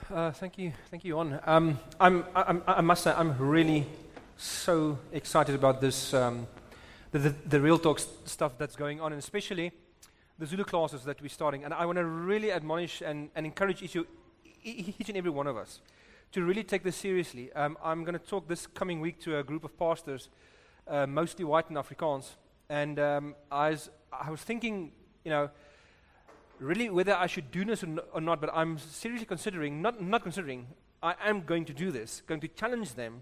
Thank you, Jon. I must say, I'm really so excited about this, the Real Talk stuff that's going on, and especially the Zulu classes that we're starting. And I want to really admonish and encourage each and every one of us to really take this seriously. I'm going to talk this coming week to a group of pastors, mostly white and Afrikaans, and I was thinking, really whether I should do this or not, but I'm seriously considering, not considering, I am going to do this, going to challenge them,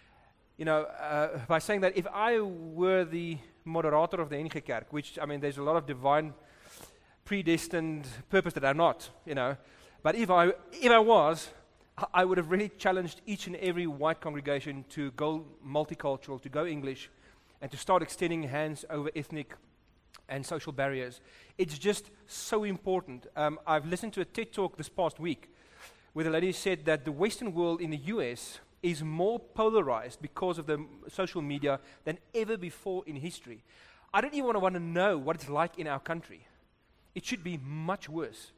by saying that if I were the moderator of the NG Kerk, which, there's a lot of divine predestined purpose that I'm not, but if I was, I would have really challenged each and every white congregation to go multicultural, to go English, and to start extending hands over ethnic and social barriers. It's just so important. I've listened to a TED Talk this past week where the lady said that the Western world in the US is more polarized because of the social media than ever before in history. I don't even want to know what it's like in our country. It should be much worse.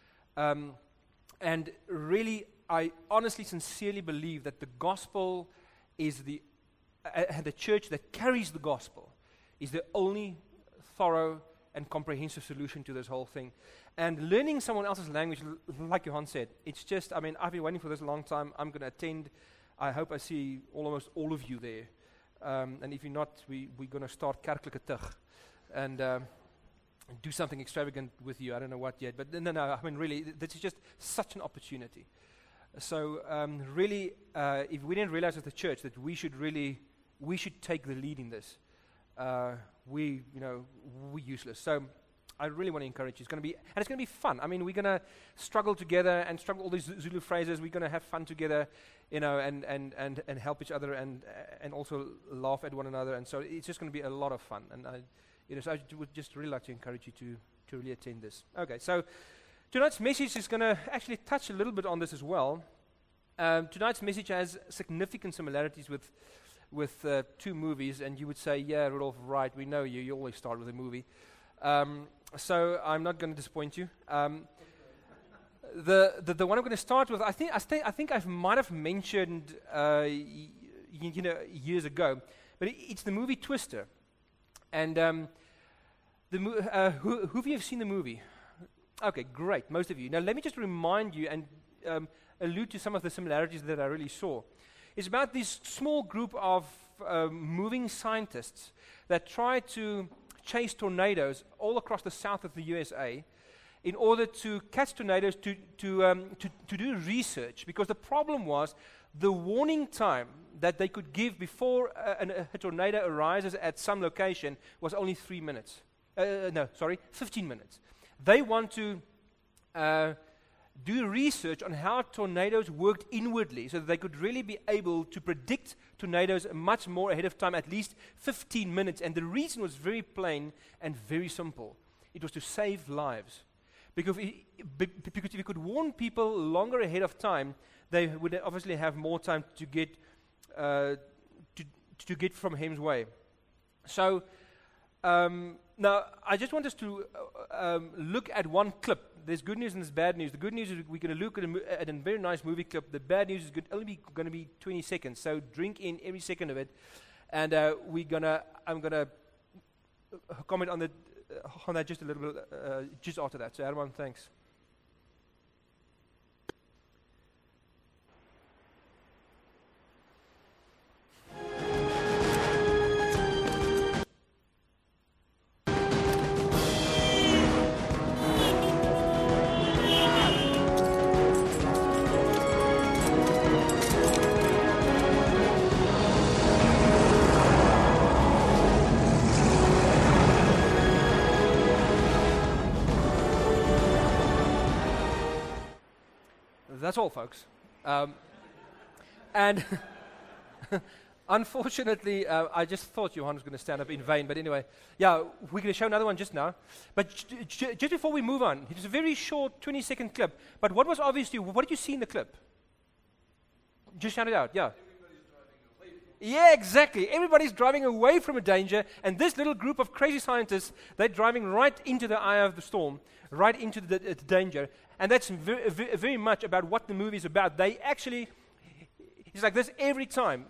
And really, I honestly, sincerely believe that the gospel is the church that carries the gospel is the only thorough and comprehensive solution to this whole thing. And learning someone else's language, like Johan said, it's just, I've been waiting for this a long time. I'm going to attend. I hope I see almost all of you there. And if you're not, we're going to start Kerklike Tug and do something extravagant with you. I don't know what yet. But no, really, this is just such an opportunity. So really, if we didn't realize as the church that we should take the lead in this, we're useless. So I really want to encourage you. It's going to be fun. We're going to struggle together and struggle all these Zulu phrases. We're going to have fun together, and help each other and also laugh at one another. And so it's just going to be a lot of fun. And so I would just really like to encourage you to really attend this. Okay, so tonight's message is going to actually touch a little bit on this as well. Tonight's message has significant similarities with two movies, and you would say, yeah, Rudolph, right, we know you always start with a movie. So I'm not going to disappoint you. The one I'm going to start with, I think I might have mentioned years ago, but it's the movie Twister. And who of you have seen the movie? Okay, great, most of you. Now let me just remind you and allude to some of the similarities that I really saw. It's about this small group of moving scientists that try to chase tornadoes all across the south of the USA in order to catch tornadoes to do research, because the problem was the warning time that they could give before a tornado arises at some location was only 15 minutes. They want to do research on how tornadoes worked inwardly so that they could really be able to predict tornadoes much more ahead of time, at least 15 minutes. And the reason was very plain and very simple. It was to save lives. Because if you could warn people longer ahead of time, they would obviously have more time to get from harm's way. So now I just want us to look at one clip. There's good news and there's bad news. The good news is we're going to look at a very nice movie clip. The bad news is only going to be 20 seconds. So drink in every second of it, and I'm gonna comment on that just a little bit just after that. So Herman, thanks. That's all, folks. And unfortunately, I just thought Johan was going to stand up in vain. But anyway, yeah, we're going to show another one just now. But just before we move on, it's a very short 20-second clip. But what was obvious to you? What did you see in the clip? Just shout it out, yeah. Everybody's driving a Yeah, exactly. Everybody's driving away from a danger, and this little group of crazy scientists, they're driving right into the eye of the storm, right into the danger. And that's very much about what the movie is about. They actually, it's like this every time.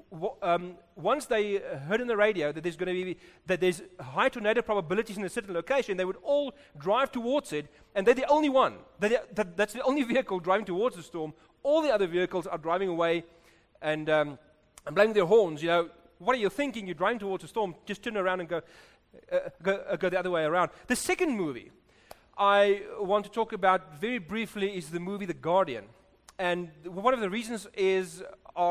Once they heard on the radio that there's high tornado probabilities in a certain location, they would all drive towards it, and they're the only one. That's the only vehicle driving towards the storm. All the other vehicles are driving away, and blowing their horns. What are you thinking? You're driving towards a storm. Just turn around and go the other way around. The second movie I want to talk about very briefly is the movie The Guardian. And one of the reasons is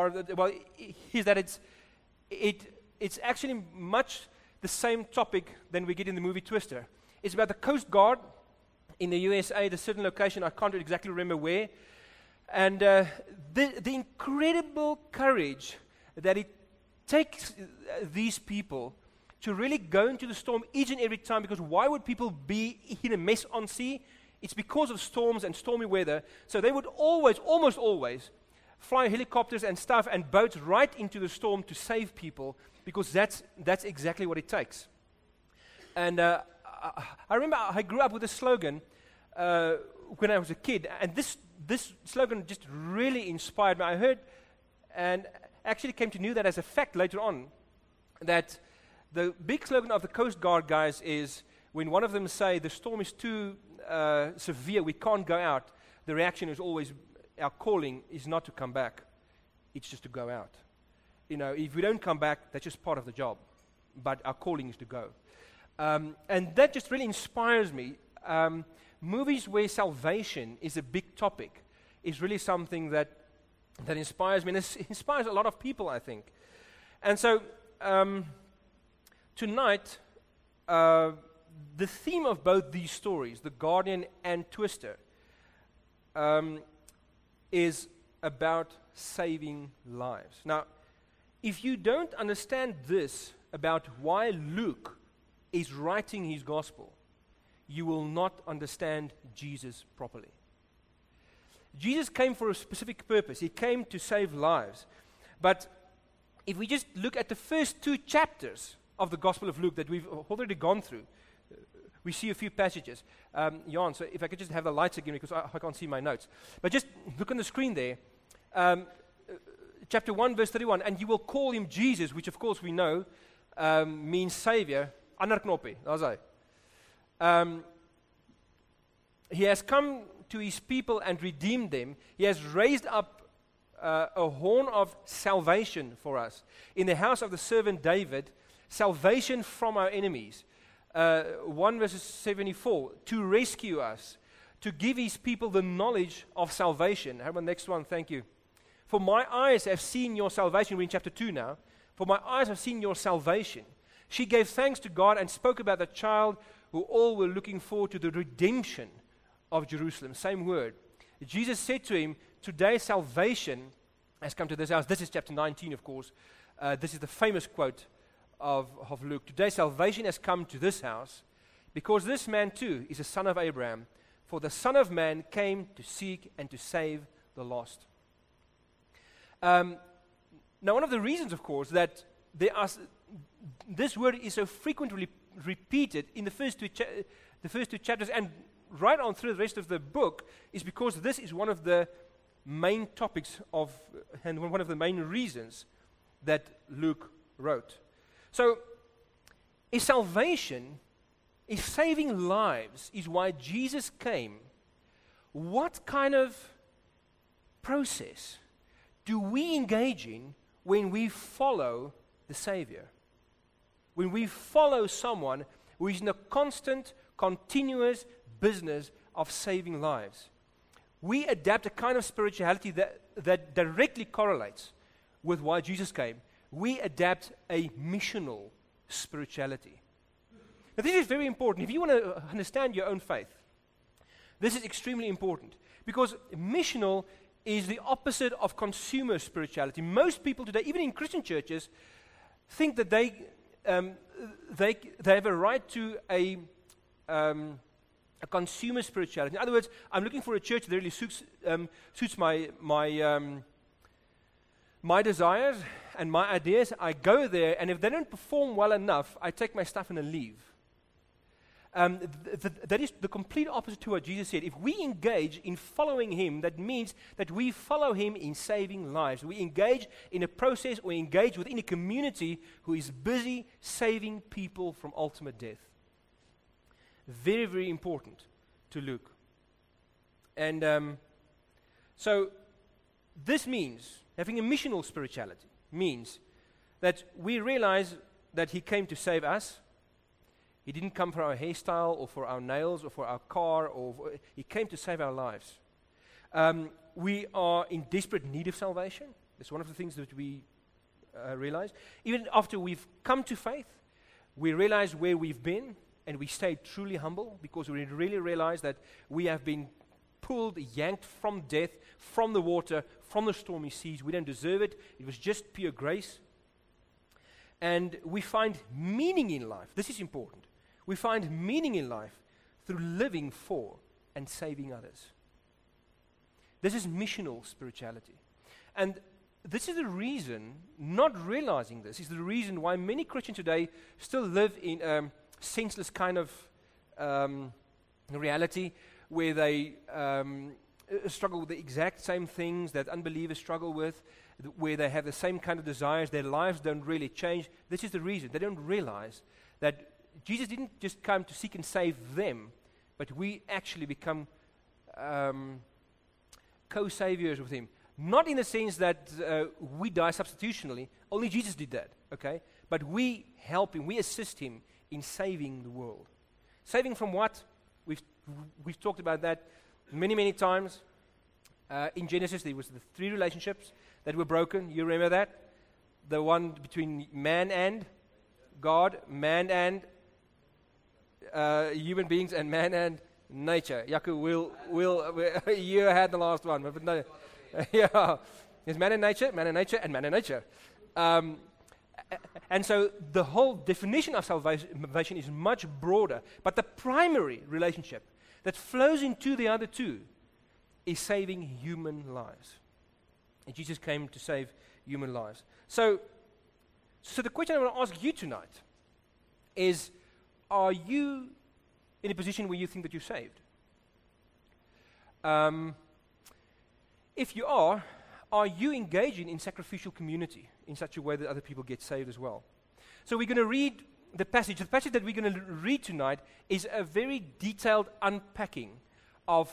that it's actually much the same topic than we get in the movie Twister. It's about the Coast Guard in the USA, at a certain location, I can't exactly remember where. And the incredible courage that it takes these people to really go into the storm each and every time, because why would people be in a mess on sea? It's because of storms and stormy weather. So they would almost always, fly helicopters and stuff and boats right into the storm to save people, because that's exactly what it takes. And I remember I grew up with a slogan when I was a kid, and this slogan just really inspired me. I heard and actually came to know that as a fact later on, that the big slogan of the Coast Guard guys is, when one of them say the storm is too severe, we can't go out, the reaction is always, our calling is not to come back, it's just to go out. If we don't come back, that's just part of the job, but our calling is to go. And that just really inspires me. Movies where salvation is a big topic is really something that inspires me, and it inspires a lot of people, I think. And so tonight, the theme of both these stories, The Guardian and Twister, is about saving lives. Now, if you don't understand this about why Luke is writing his gospel, you will not understand Jesus properly. Jesus came for a specific purpose. He came to save lives. But if we just look at the first 2 chapters of the Gospel of Luke that we've already gone through, we see a few passages. Jan, so if I could just have the lights again, because I can't see my notes. But just look on the screen there. Chapter 1, verse 31, and you will call him Jesus, which of course we know means Savior. Ander knoppie, daar's hy. He has come to his people and redeemed them. He has raised up a horn of salvation for us. In the house of the servant David, salvation from our enemies. 1 verse 74, to rescue us, to give his people the knowledge of salvation. How about the next one? Thank you. For my eyes have seen your salvation. We're in chapter 2 now. For my eyes have seen your salvation. She gave thanks to God and spoke about the child who all were looking forward to the redemption of Jerusalem. Same word. Jesus said to him, today salvation has come to this house. This is chapter 19, of course. This is the famous quote of Luke. Today salvation has come to this house, because this man too is a son of Abraham. For the Son of Man came to seek and to save the lost. Now, one of the reasons, of course, that this word is so frequently repeated in the first two chapters and right on through the rest of the book is because this is one of the main topics and one of the main reasons that Luke wrote. So, if salvation, if saving lives is why Jesus came, what kind of process do we engage in when we follow the Savior? When we follow someone who is in a constant, continuous business of saving lives. We adapt a kind of spirituality that directly correlates with why Jesus came. We adapt a missional spirituality. Now, this is very important. If you want to understand your own faith, this is extremely important, because missional is the opposite of consumer spirituality. Most people today, even in Christian churches, think that they have a right to a consumer spirituality. In other words, I'm looking for a church that really suits my my desires and my ideas, I go there, and if they don't perform well enough, I take my stuff and I leave. That is the complete opposite to what Jesus said. If we engage in following Him, that means that we follow Him in saving lives. We engage in a process or engage within a community who is busy saving people from ultimate death. Very, very important to Luke. And so this means, having a missional spirituality, means that we realize that He came to save us. He didn't come for our hairstyle or for our nails or for our car. He came to save our lives. We are in desperate need of salvation. That's one of the things that we realize. Even after we've come to faith, we realize where we've been, and we stay truly humble because we really realize that we have been pulled, yanked from death, from the water, from the stormy seas. We don't deserve it. It was just pure grace. And we find meaning in life. This is important. We find meaning in life through living for and saving others. This is missional spirituality. And this is the reason, not realizing this, is the reason why many Christians today still live in a senseless kind of reality where they struggle with the exact same things that unbelievers struggle with, where they have the same kind of desires. Their lives don't really change. This is the reason. They don't realize that Jesus didn't just come to seek and save them, but we actually become co-saviors with Him. Not in the sense that we die substitutionally. Only Jesus did that, okay? But we help Him, we assist Him in saving the world. Saving from what? We've talked about that many, many times. In Genesis, there was the 3 relationships that were broken. You remember that? The one between man and God, man and human beings, and man and nature. Jaco, you had the last one, but no. Yeah, there's man and nature, and man and nature. And so the whole definition of salvation is much broader. But the primary relationship that flows into the other two is saving human lives. And Jesus came to save human lives. So the question I want to ask you tonight is, are you in a position where you think that you're saved? If you are you engaging in sacrificial community in such a way that other people get saved as well? So we're going to read the passage. The passage that we're going to read tonight is a very detailed unpacking of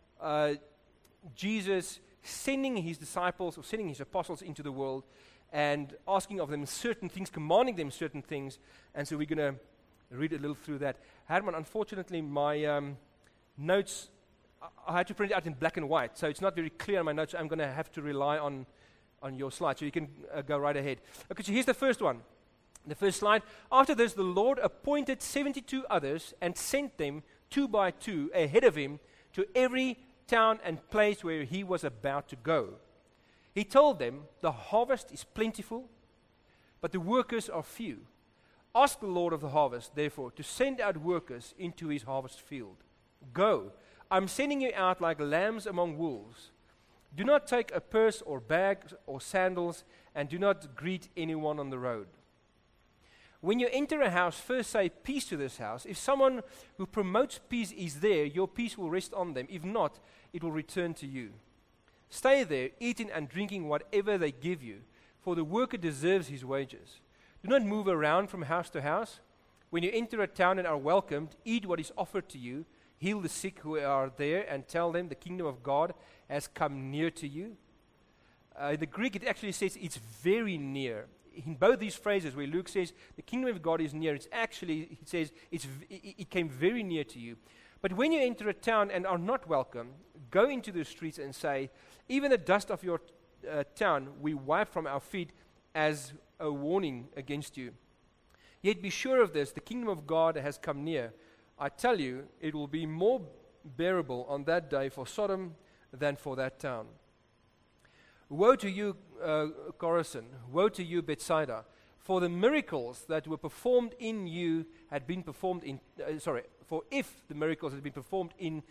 Jesus sending His disciples or sending His apostles into the world and asking of them certain things, commanding them certain things. And so we're going to read a little through that. Herman, unfortunately, my notes, I had to print it out in black and white, so it's not very clear in my notes. I'm going to have to rely on your slide, so you can go right ahead. Okay, so here's the first one. The first slide. After this, the Lord appointed 72 others and sent them 2 by 2 ahead of Him to every town and place where He was about to go. He told them, the harvest is plentiful, but the workers are few. Ask the Lord of the harvest, therefore, to send out workers into His harvest field. Go, I'm sending you out like lambs among wolves. Do not take a purse or bag or sandals, and do not greet anyone on the road. When you enter a house, first say peace to this house. If someone who promotes peace is there, your peace will rest on them. If not, it will return to you. Stay there, eating and drinking whatever they give you, for the worker deserves his wages. Do not move around from house to house. When you enter a town and are welcomed, eat what is offered to you. Heal the sick who are there and tell them the kingdom of God has come near to you. In the Greek, it actually says it's very near. In both these phrases where Luke says the kingdom of God is near, it's actually, it says it came very near to you. But when you enter a town and are not welcome, go into the streets and say, even the dust of your town we wipe from our feet as a warning against you. Yet be sure of this, the kingdom of God has come near. I tell you, it will be more bearable on that day for Sodom than for that town. Woe to you, Chorazin! Woe to you, Bethsaida! For the miracles that were performed in you had been performed in. For if the miracles had been performed in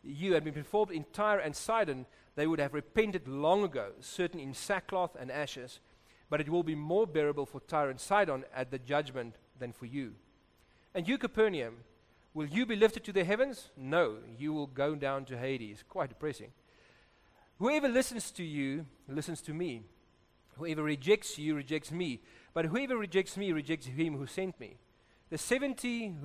you had been performed in Tyre and Sidon, they would have repented long ago, certain in sackcloth and ashes. But it will be more bearable for Tyre and Sidon at the judgment than for you. And you, Capernaum, will you be lifted to the heavens? No, you will go down to Hades. Quite depressing. Whoever listens to you, listens to me. Whoever rejects you, rejects me. But whoever rejects me, rejects him who sent me. The 72,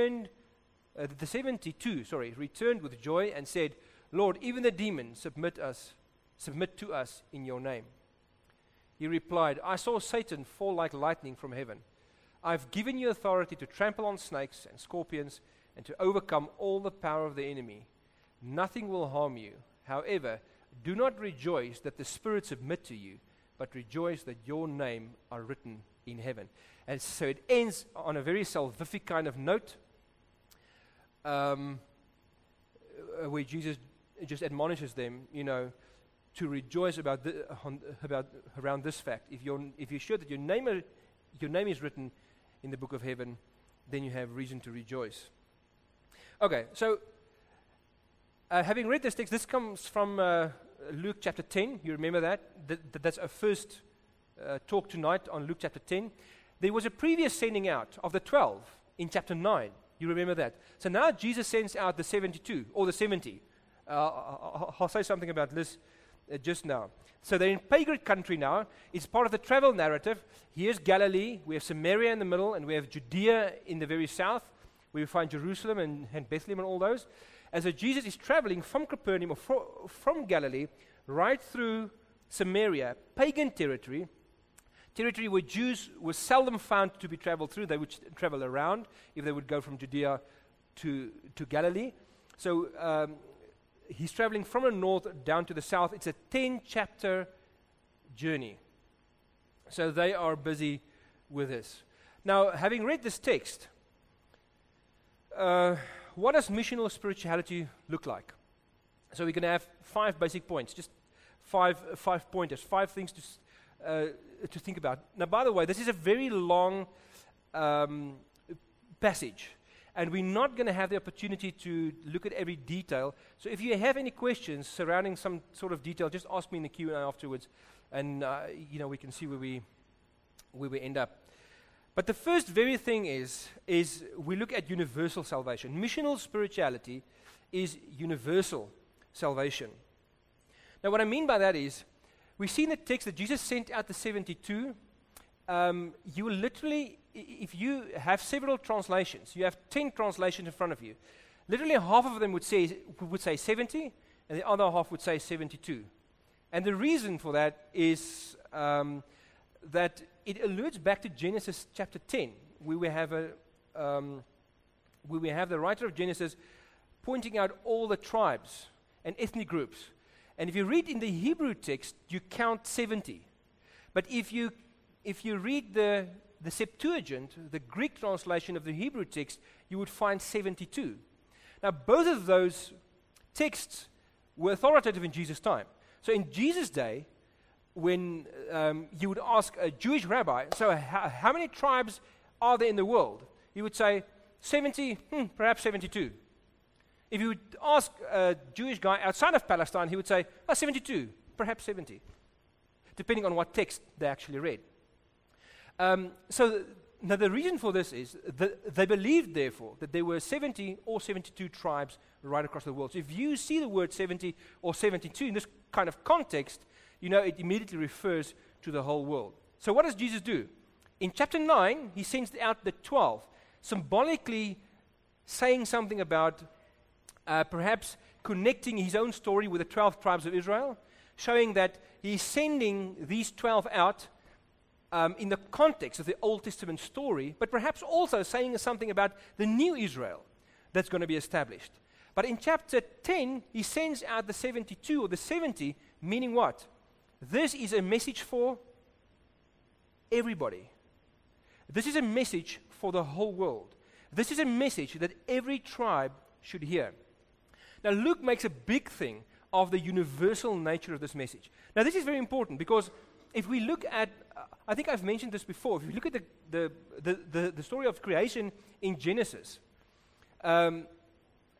returned with joy and said, Lord, even the demons submit to us in your name. He replied, I saw Satan fall like lightning from heaven. I've given you authority to trample on snakes and scorpions and to overcome all the power of the enemy. Nothing will harm you. However, do not rejoice that the spirits submit to you, but rejoice that your name are written in heaven. And so it ends on a very salvific kind of note, where Jesus just admonishes them, to rejoice around this fact. If you're sure that your name is written in the book of heaven, then you have reason to rejoice. Okay, so having read this text, this comes from Luke chapter 10. You remember that? That's our first talk tonight on Luke chapter 10. There was a previous sending out of the 12 in chapter 9. You remember that? So now Jesus sends out the 72 or the 70. I'll say something about this just now. So they're in pagan country now. It's part of the travel narrative. Here's Galilee. We have Samaria in the middle, and we have Judea in the very south, where we find Jerusalem and Bethlehem and all those. And so Jesus is traveling from Capernaum, or from Galilee, right through Samaria, pagan territory where Jews were seldom found to be traveled through. They would travel around if they would go from Judea to Galilee. So he's traveling from the north down to the south. It's a 10-chapter journey. So they are busy with this. Now, having read this text, what does missional spirituality look like? So we're going to have 5 basic points, just five pointers, 5 things to think about. Now, by the way, this is a very long passage, and we're not going to have the opportunity to look at every detail. So if you have any questions surrounding some sort of detail, just ask me in the Q&A afterwards, and we can see where we end up. But the first very thing is we look at universal salvation. Missional spirituality is universal salvation. Now, what I mean by that is, we see in the text that Jesus sent out the 72. You will literally, if you have several translations, you have 10 translations in front of you, literally half of them would say 70, and the other half would say 72. And the reason for that is that it alludes back to Genesis chapter 10, where we have the writer of Genesis pointing out all the tribes and ethnic groups. And if you read in the Hebrew text, you count 70. But if you read the Septuagint, the Greek translation of the Hebrew text, you would find 72. Now, both of those texts were authoritative in Jesus' time. So in Jesus' day, when you would ask a Jewish rabbi, so how many tribes are there in the world? He would say, 70, perhaps 72. If you would ask a Jewish guy outside of Palestine, he would say, 72, perhaps 70, depending on what text they actually read. So now the reason for this is that they believed, therefore, that there were 70 or 72 tribes right across the world. So if you see the word 70 or 72 in this kind of context, it immediately refers to the whole world. So what does Jesus do? In chapter 9, he sends out the 12, symbolically saying something about perhaps connecting his own story with the 12 tribes of Israel, showing that he's sending these 12 out in the context of the Old Testament story, but perhaps also saying something about the new Israel that's going to be established. But in chapter 10, he sends out the 72 or the 70, meaning what? This is a message for everybody. This is a message for the whole world. This is a message that every tribe should hear. Now, Luke makes a big thing of the universal nature of this message. Now, this is very important because if we look at, I think I've mentioned this before, if you look at the story of creation in Genesis,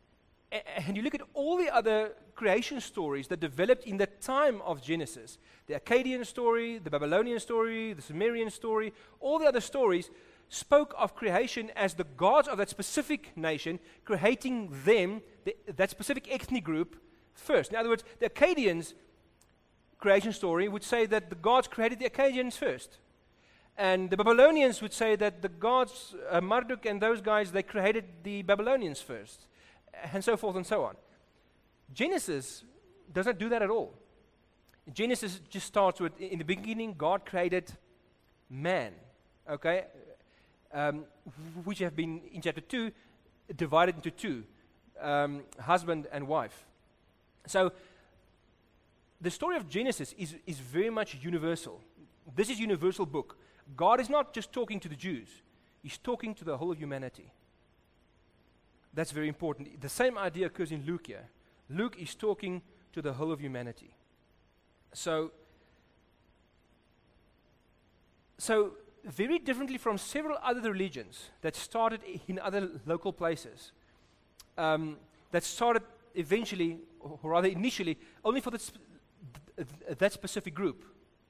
And you look at all the other creation stories that developed in the time of Genesis, the Akkadian story, the Babylonian story, the Sumerian story, all the other stories spoke of creation as the gods of that specific nation creating them, that specific ethnic group, first. In other words, the Akkadians' creation story would say that the gods created the Akkadians first. And the Babylonians would say that the gods, Marduk and those guys, they created the Babylonians first. And so forth and so on. Genesis does not do that at all. Genesis just starts with, in the beginning, God created man. Okay? Which have been, in chapter 2, divided into two. Husband and wife. So, the story of Genesis is very much universal. This is a universal book. God is not just talking to the Jews. He's talking to the whole of humanity. That's very important. The same idea occurs in Luke here. Luke is talking to the whole of humanity. So very differently from several other religions that started in other local places, that started eventually, or rather initially, only for that specific group.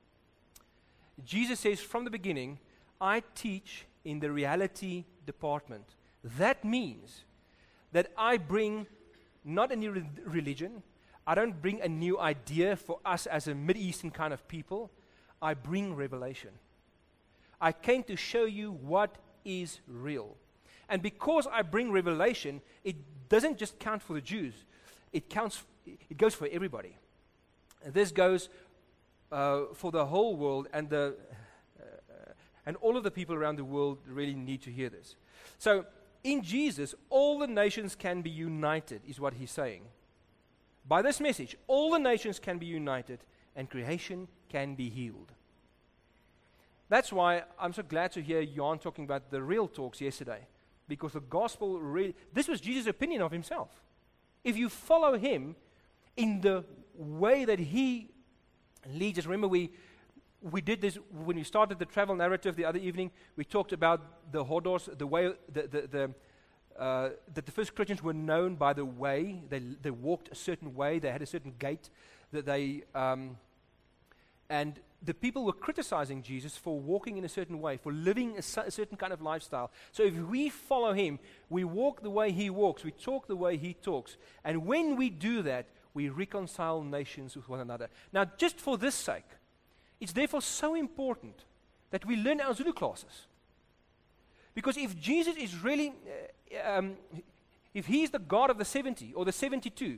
Jesus says from the beginning, I teach in the reality department. That means that I bring not a new religion. I don't bring a new idea for us as a Mideastern kind of people. I bring revelation. I came to show you what is real. And because I bring revelation, it doesn't just count for the Jews. It goes for everybody. And this goes for the whole world, and all of the people around the world really need to hear this. So, in Jesus, all the nations can be united, is what he's saying. By this message, all the nations can be united, and creation can be healed. That's why I'm so glad to hear Jan talking about the real talks yesterday, because the gospel really, this was Jesus' opinion of himself. If you follow him in the way that he leads us, remember we did this when we started the travel narrative the other evening. We talked about the Hodos, the way that the first Christians were known by the way they walked a certain way. They had a certain gait that they and the people were criticizing Jesus for walking in a certain way, for living a certain kind of lifestyle. So if we follow him, we walk the way he walks, we talk the way he talks, and when we do that, we reconcile nations with one another. Now, just for this sake, it's therefore so important that we learn our Zulu classes. Because if Jesus is really, if he's the God of the 70 or the 72,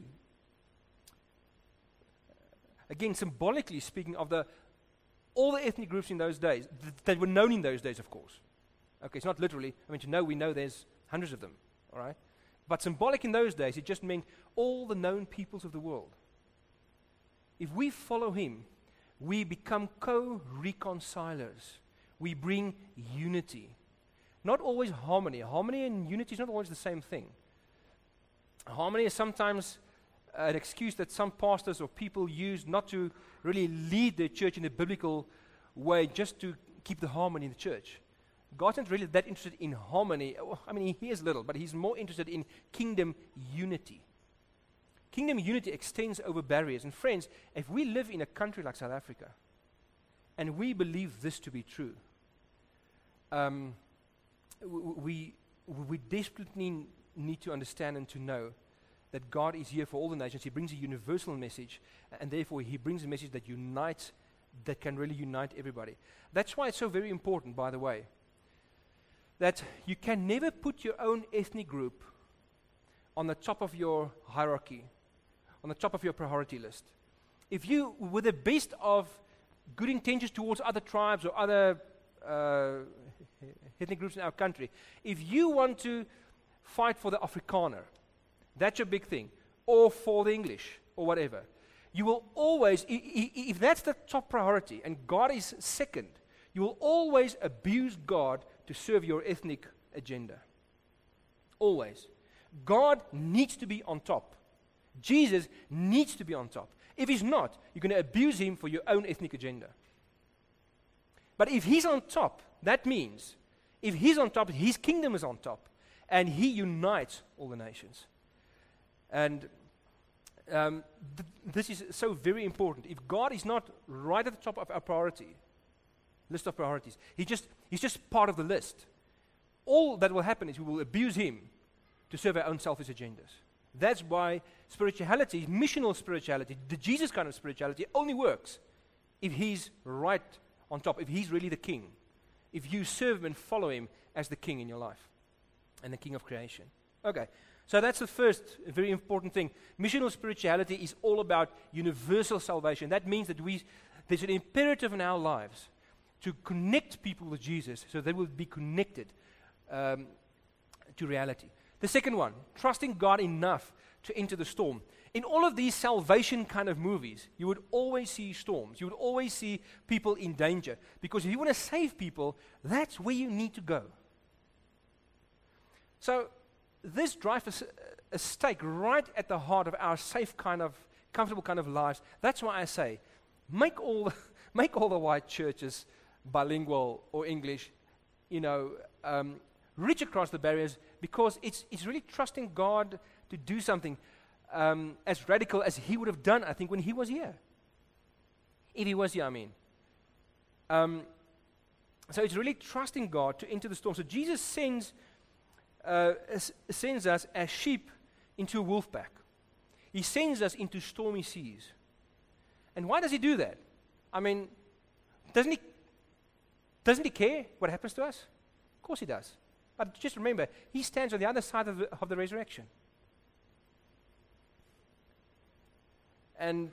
again, symbolically speaking of all the ethnic groups in those days, that were known in those days, of course. Okay, it's not literally, we know there's hundreds of them, all right? But symbolic in those days, it just meant all the known peoples of the world. If we follow him, we become co-reconcilers. We bring unity. Not always harmony. Harmony and unity is not always the same thing. Harmony is sometimes an excuse that some pastors or people use not to really lead their church in a biblical way, just to keep the harmony in the church. God isn't really that interested in harmony. He is little, but he's more interested in kingdom unity. Kingdom unity extends over barriers. And friends, if we live in a country like South Africa, and we believe this to be true, we desperately need to understand and to know that God is here for all the nations. He brings a universal message, and therefore he brings a message that unites, that can really unite everybody. That's why it's so very important, by the way, that you can never put your own ethnic group on the top of your hierarchy, on the top of your priority list. If you, with the best of good intentions towards other tribes or other ethnic groups in our country, if you want to fight for the Afrikaner, that's your big thing, or for the English, or whatever, you will always, if that's the top priority, and God is second, you will always abuse God to serve your ethnic agenda. Always. God needs to be on top. Jesus needs to be on top. If he's not, you're going to abuse him for your own ethnic agenda. But if he's on top, that means, if he's on top, his kingdom is on top, and he unites all the nations. And this is so very important. If God is not right at the top of our list of priorities, He's just part of the list. All that will happen is we will abuse Him to serve our own selfish agendas. That's why spirituality, missional spirituality, the Jesus kind of spirituality, only works if He's right on top, if He's really the King, if you serve Him and follow Him as the King in your life and the King of creation. Okay, so that's the first very important thing. Missional spirituality is all about universal salvation. That means that there's an imperative in our lives to connect people with Jesus so they will be connected to reality. The second one, trusting God enough to enter the storm. In all of these salvation kind of movies, you would always see storms. You would always see people in danger. Because if you want to save people, that's where you need to go. So this drives a stake right at the heart of our safe kind of, comfortable kind of lives. That's why I say, make all the white churches bilingual or English, reach across the barriers, because it's really trusting God to do something as radical as He would have done, I think, when He was here. If He was here, I mean. So it's really trusting God to enter the storm. So Jesus sends us as sheep into a wolf pack. He sends us into stormy seas. And why does He do that? I mean, doesn't He care what happens to us? Of course He does. But just remember, He stands on the other side of the resurrection. And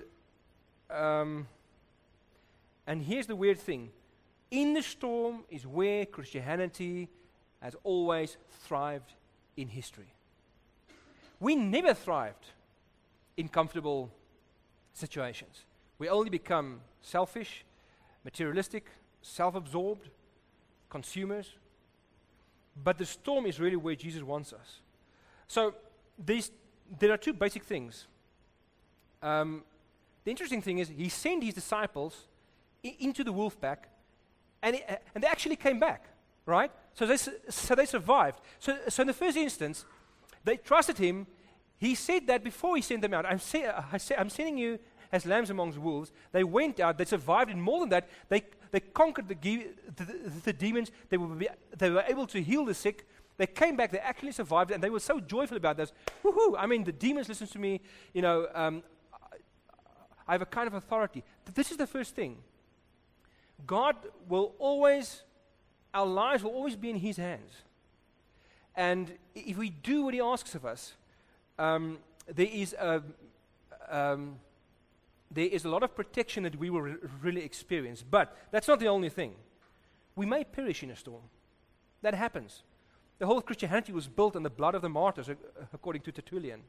here's the weird thing. In the storm is where Christianity has always thrived in history. We never thrived in comfortable situations. We only become selfish, materialistic, self-absorbed, consumers. But the storm is really where Jesus wants us. So there are two basic things. The interesting thing is He sent His disciples into the wolf pack, and they actually came back, right? So they survived. So in the first instance, they trusted Him. He said that before He sent them out. I'm sending you as lambs amongst wolves. They went out. They survived, and more than that, they conquered the demons. They were able to heal the sick. They came back. They actually survived, and they were so joyful about this. Woohoo! I mean, the demons listen to me. I have a kind of authority. This is the first thing. God will always, our lives will always be in His hands. And if we do what He asks of us, there is a lot of protection that we will really experience. But that's not the only thing. We may perish in a storm. That happens. The whole of Christianity was built on the blood of the martyrs, according to Tertullian.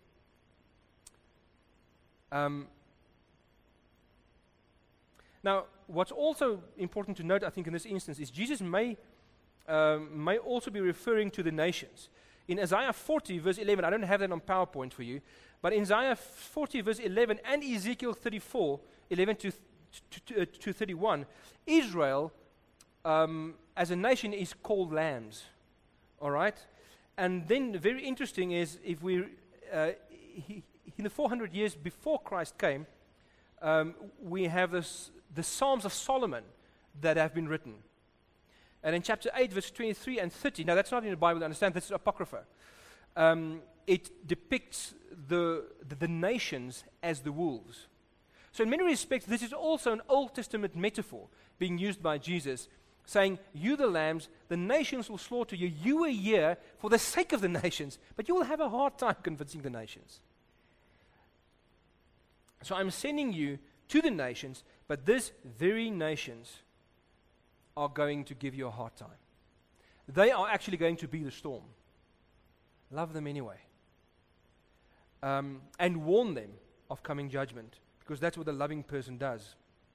Now, what's also important to note, I think, in this instance, is Jesus may also be referring to the nations. In Isaiah 40, verse 11, I don't have that on PowerPoint for you, but in Isaiah 40, verse 11, and Ezekiel 34, 11 to 31, Israel, as a nation, is called lambs. All right? And then, very interesting is, if we, in the 400 years before Christ came, we have the Psalms of Solomon that have been written. And in chapter 8, verse 23 and 30, now that's not in the Bible, understand, this is Apocrypha. It depicts the nations as the wolves. So in many respects, this is also an Old Testament metaphor being used by Jesus, saying, you the lambs, the nations will slaughter you. You are here for the sake of the nations, but you will have a hard time convincing the nations. So I'm sending you to the nations, but these very nations are going to give you a hard time. They are actually going to be the storm. Love them anyway. And warn them of coming judgment, because that's what a loving person does.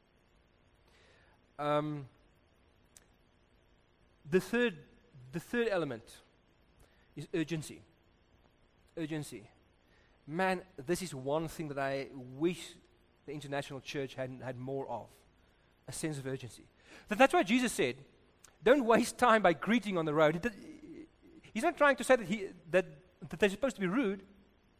The third element is urgency. Urgency. Man, this is one thing that I wish the international church had more of, a sense of urgency. That's why Jesus said, don't waste time by greeting on the road. He's not trying to say that they're supposed to be rude.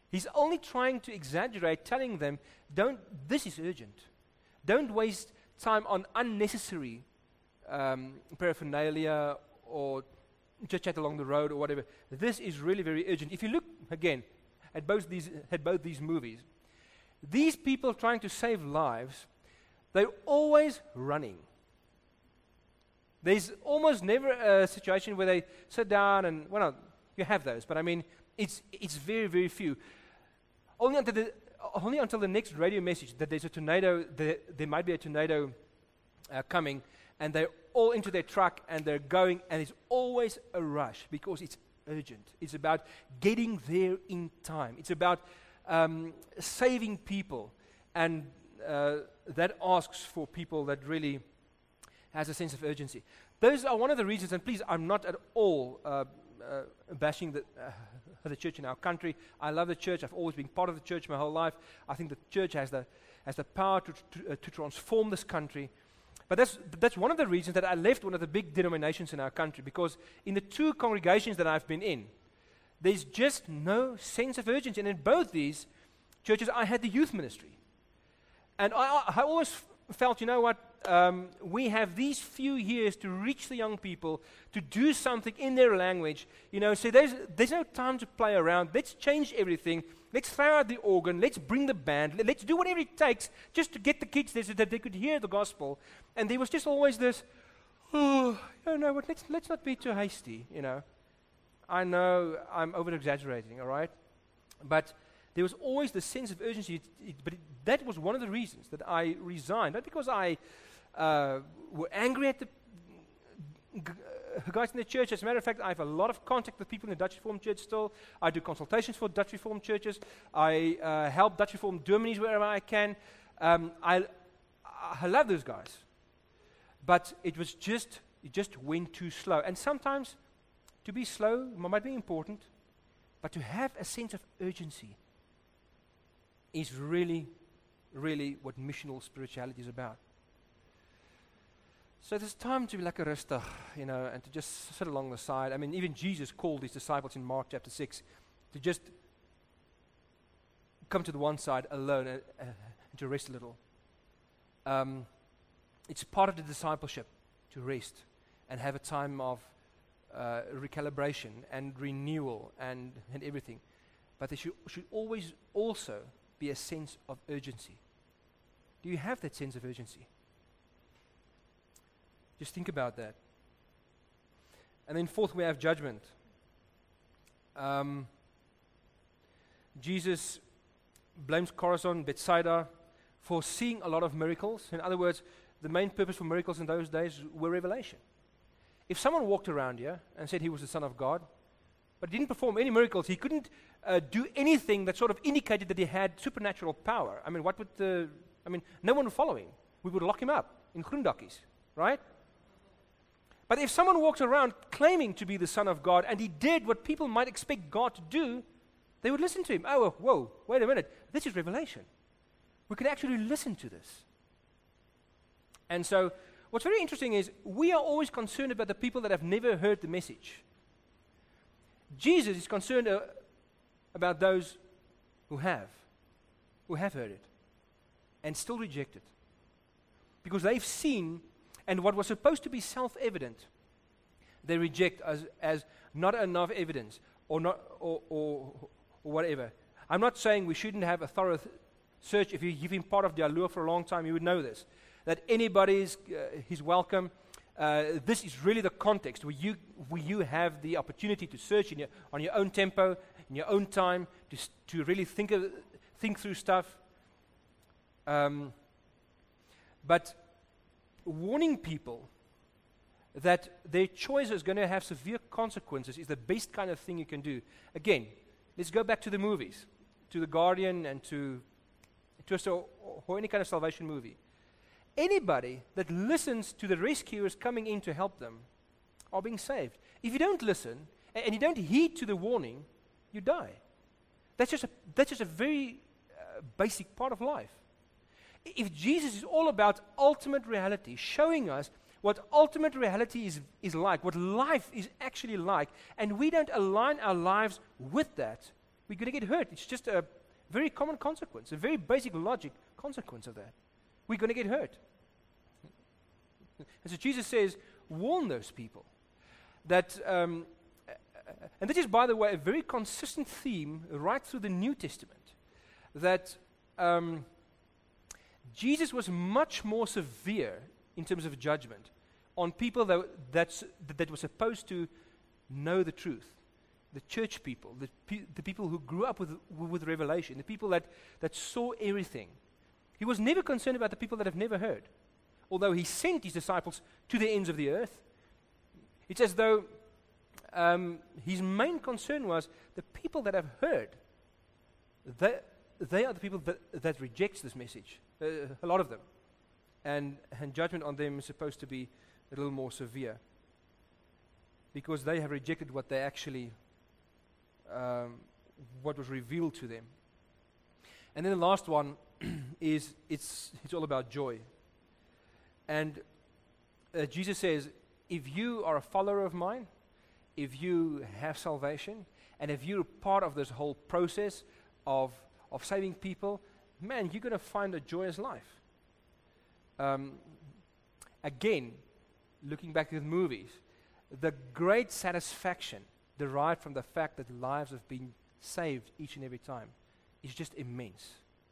He's only trying to exaggerate, telling them, this is urgent. Don't waste time on unnecessary paraphernalia or chit-chat along the road or whatever. This is really very urgent. If you look, again, at both these movies, these people trying to save lives, they're always running. There's almost never a situation where they sit down and, well, no, you have those, but I mean, it's very, very few. Only until the next radio message that there's a tornado, there might be a tornado coming, and they're all into their truck and they're going, and it's always a rush because it's urgent. It's about getting there in time. It's about saving people, and that asks for people that really has a sense of urgency. Those are one of the reasons, and please, I'm not at all bashing the church in our country. I love the church. I've always been part of the church my whole life. I think the church has the power to transform this country. But that's one of the reasons that I left one of the big denominations in our country, because in the two congregations that I've been in, there's just no sense of urgency. And in both these churches, I had the youth ministry. And I always felt, you know what, we have these few years to reach the young people, to do something in their language. So there's no time to play around. Let's change everything. Let's throw out the organ. Let's bring the band. Let's do whatever it takes just to get the kids there so that they could hear the gospel. And there was just always this, but let's not be too hasty, I know I'm over-exaggerating, all right? But there was always the sense of urgency. That was one of the reasons that I resigned. Not because I were angry at the guys in the church. As a matter of fact, I have a lot of contact with people in the Dutch Reformed Church still. I do consultations for Dutch Reformed churches. I help Dutch Reformed Germany wherever I can. I love those guys. But it just went too slow. And sometimes to be slow might be important, but to have a sense of urgency is really, really what missional spirituality is about. So there's time to be like a rustig, and to just sit along the side. I mean, even Jesus called his disciples in Mark chapter 6 to just come to the one side alone and to rest a little. It's part of the discipleship to rest and have a time of recalibration and renewal and everything. But there should always also be a sense of urgency. Do you have that sense of urgency? Just think about that. And then fourth, we have judgment. Jesus blames Chorazin, Bethsaida, for seeing a lot of miracles. In other words, the main purpose for miracles in those days were revelation. If someone walked around here and said he was the Son of God, but didn't perform any miracles, he couldn't do anything that sort of indicated that he had supernatural power. I mean, no one would follow him. We would lock him up in groendakkies, right? But if someone walked around claiming to be the Son of God and he did what people might expect God to do, they would listen to him. Oh, whoa, wait a minute. This is revelation. We can actually listen to this. And so what's very interesting is we are always concerned about the people that have never heard the message. Jesus is concerned about those who have heard it and still reject it. Because they've seen, and what was supposed to be self-evident, they reject as not enough evidence or whatever. I'm not saying we shouldn't have a thorough search. If you've been part of the Allure for a long time, you would know this. That anybody is welcome. This is really the context where you have the opportunity to search on your own tempo, in your own time, to really think through stuff. But warning people that their choice is going to have severe consequences is the best kind of thing you can do. Again, let's go back to the movies, to The Guardian and to or any kind of salvation movie. Anybody that listens to the rescuers coming in to help them are being saved. If you don't listen and you don't heed to the warning, you die. That's just a very basic part of life. If Jesus is all about ultimate reality, showing us what ultimate reality is like, what life is actually like, and we don't align our lives with that, We're going to get hurt. It's just a very common consequence, a very basic logic consequence of that. We're going to get hurt. And so Jesus says, warn those people that, and this is, by the way, a very consistent theme right through the New Testament, that Jesus was much more severe in terms of judgment on people that were supposed to know the truth. The church people, the people who grew up with revelation, the people that saw everything. He was never concerned about the people that have never heard. Although he sent his disciples to the ends of the earth, it's as though his main concern was the people that have heard. They are the people that rejects this message, a lot of them. And judgment on them is supposed to be a little more severe, because they have rejected what they actually what was revealed to them. And then the last one is it's all about joy. And Jesus says, if you are a follower of mine, if you have salvation, and if you're part of this whole process of saving people, man, you're going to find a joyous life. Again, looking back at the movies, the great satisfaction derived from the fact that lives have been saved each and every time is just immense.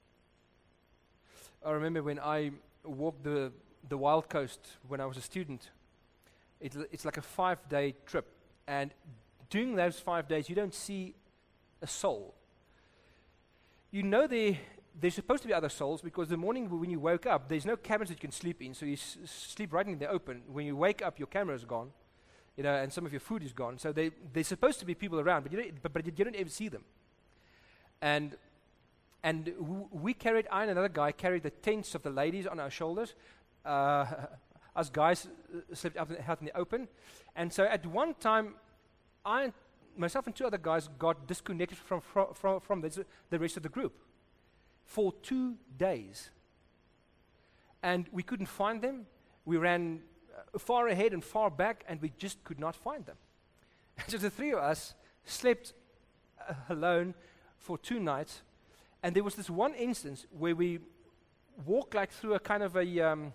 I remember when I walked the Wild Coast when I was a student. It's like a 5-day trip, and during those 5 days you don't see a soul. You know there's supposed to be other souls, because the morning when you woke up, there's no cabins that you can sleep in, so you sleep right in the open. When you wake up, your camera is gone, and some of your food is gone. So there's supposed to be people around, but you don't ever see them. And we I and another guy carried the tents of the ladies on our shoulders. Us guys slept out in the open. And so at one time, myself and 2 other guys got disconnected from the rest of the group for 2 days. And we couldn't find them. We ran far ahead and far back, and we just could not find them. So the 3 of us slept alone for 2 nights. And there was this one instance where we walked like through a kind of a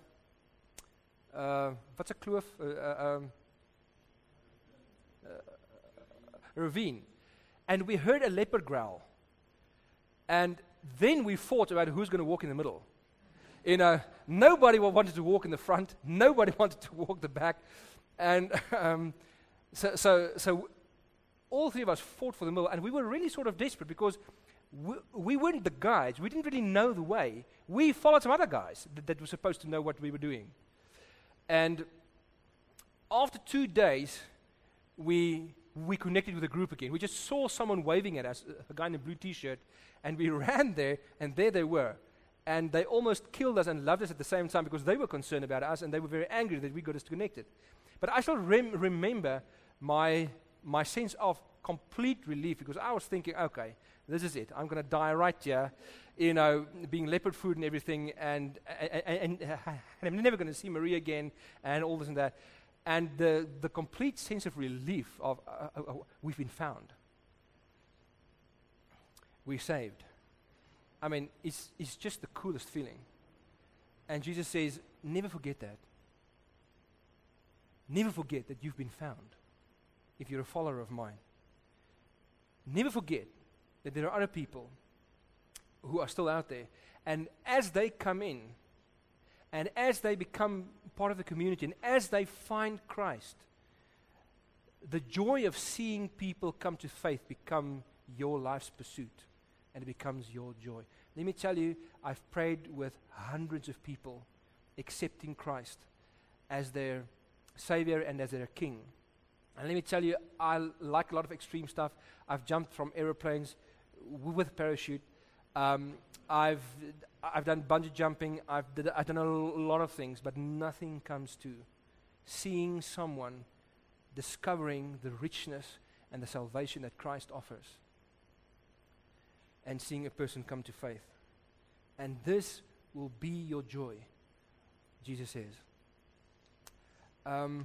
what's a kloof? Ravine. And we heard a leopard growl. And then we fought about who's going to walk in the middle. Nobody wanted to walk in the front. Nobody wanted to walk the back. And so all 3 of us fought for the middle. And we were really sort of desperate, because we weren't the guides. We didn't really know the way. We followed some other guys that were supposed to know what we were doing. And after 2 days, we connected with the group again. We just saw someone waving at us, a guy in a blue T-shirt, and we ran there, and there they were. And they almost killed us and loved us at the same time, because they were concerned about us, and they were very angry that we got disconnected. But I still remember my sense of complete relief, because I was thinking, okay, this is it. I'm going to die right here, being leopard food and everything, and I'm never going to see Marie again, and all this and that. And the complete sense of relief of we've been found. We're saved. I mean, it's just the coolest feeling. And Jesus says, never forget that. Never forget that you've been found if you're a follower of mine. Never forget that there are other people who are still out there. And as they come in, and as they become part of the community, and as they find Christ, the joy of seeing people come to faith become your life's pursuit, and it becomes your joy. Let me tell you, I've prayed with hundreds of people accepting Christ as their Savior and as their King. And let me tell you, I like a lot of extreme stuff. I've jumped from aeroplanes with parachute. I've done bungee jumping. I've done a lot of things, but nothing comes to seeing someone discovering the richness and the salvation that Christ offers, and seeing a person come to faith. And this will be your joy, Jesus says.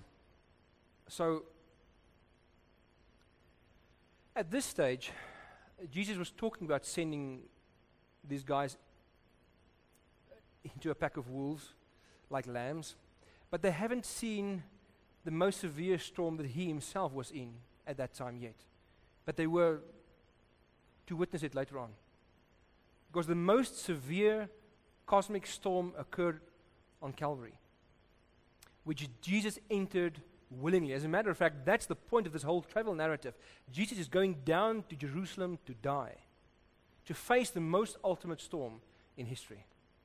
So, at this stage, Jesus was talking about sending these guys into a pack of wolves like lambs, but they haven't seen the most severe storm that he himself was in at that time yet. But they were to witness it later on. Because the most severe cosmic storm occurred on Calvary, which Jesus entered willingly. As a matter of fact, that's the point of this whole travel narrative. Jesus is going down to Jerusalem to die, to face the most ultimate storm in history.